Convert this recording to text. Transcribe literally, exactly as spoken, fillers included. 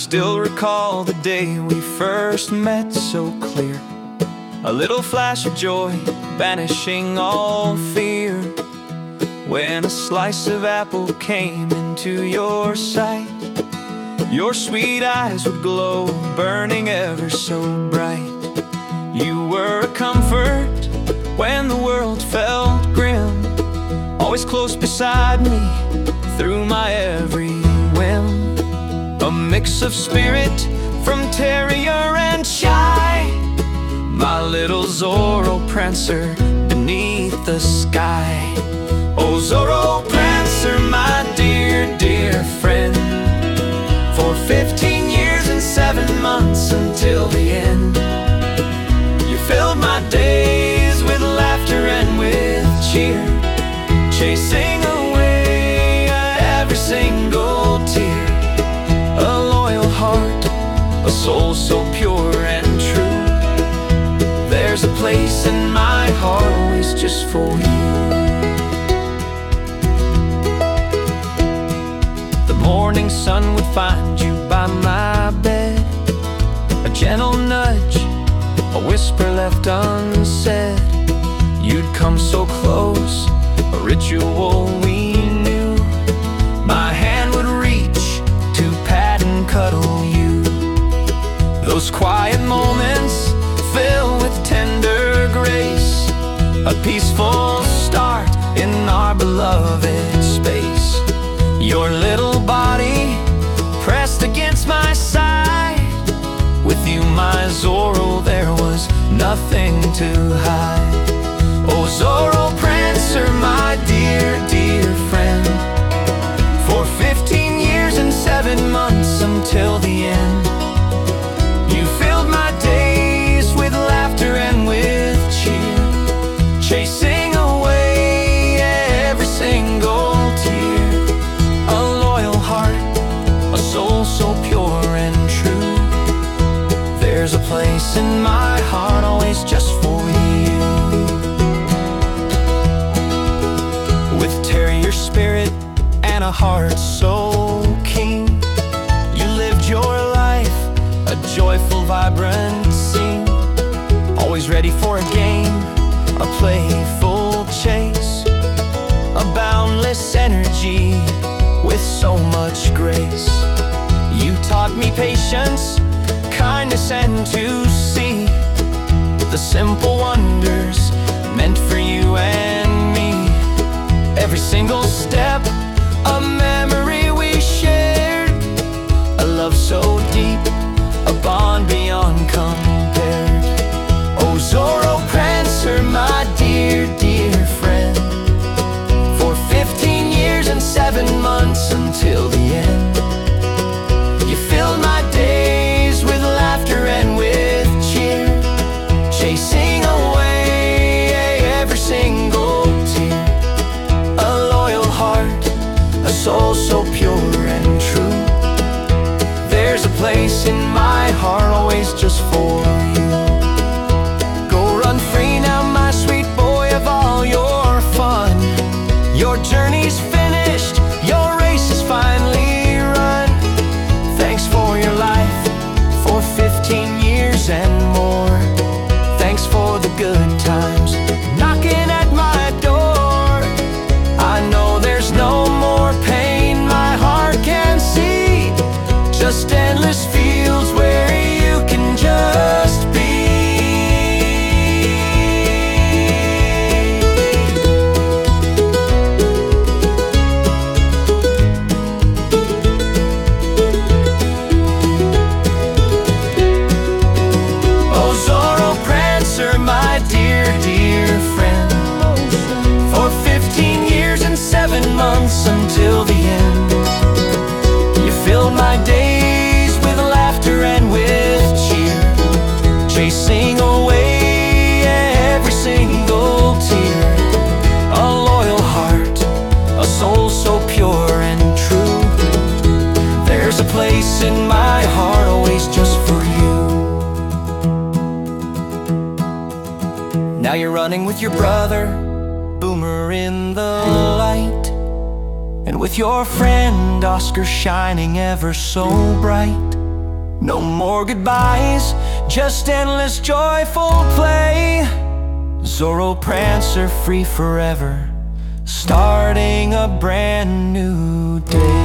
still recall the day we first met so clear. A little flash of joy, banishing all fear, when a slice of apple came into your sight. Your sweet eyes would glow, burning ever so bright. You were a comfort when the world felt grim, always close beside me through my every whim. A mix of spirit from terrier and shy, my little Zorro Prancer beneath the sky. Oh, Zorro Prancer, my dear, dear friend, for fifteen years and seven months until the end, you filled my days with laughter and with cheer, chasing away every single tear. A loyal heart, a soul so pure and true. There's a place in my heart always just for you. The morning sun would find you by my bed, a gentle nudge, a whisper left unsaid. You'd come so close, a ritual we knew. My hand would reach to pat and cuddle you. Those quiet moments fill with tender grace, a peaceful start in our beloved space. Your little body pressed against my side, with you, my Zorro, there was nothing to hide. Oh, Zorro Prancer, my dear, dear friend, for fifteen years and seven months until the end, you filled my days with laughter and with cheer, chasing away every single tear. A loyal heart, a soul so pure and true. There's a place in my heart always just for you. With terrier spirit and a heart so keen, you lived your life, a joyful, vibrant scene, always ready for a game, a playful chase, a boundless energy with so much grace. You taught me patience, kindness, and to see the simple wonders meant for you and me. Every single step, a memory we shared, a love so deep, a bond beyond compared. Oh, Zorro Prancer, my dear, dear friend, for fifteen years and seven months until the end, you filled my days with laughter and with cheer, chasing away every single tear. A loyal heart, a soul so pure and true. There's a place in my heart always just for you. Go run free now, my sweet boy, of all your fun. Your journey's finished, your race is finally run. Thanks for your life, for fifteen years and more. Thanks for the good times knocking at my door. I know there's no more pain my heart can see, just endless fields where you can just be. Oh, Zorro Prancer, my dear, dear friend, for fifteen years and seven months until the end, you filled my days with laughter and with cheer, chasing away every single tear. A loyal heart, a soul so pure and true. There's a place in my heart always just for you. Now you're running with your brother, Boomer, in the light, and with your friend Oscar shining ever so bright. No more goodbyes, just endless joyful play. Zorro Prancer free forever, starting a brand new day.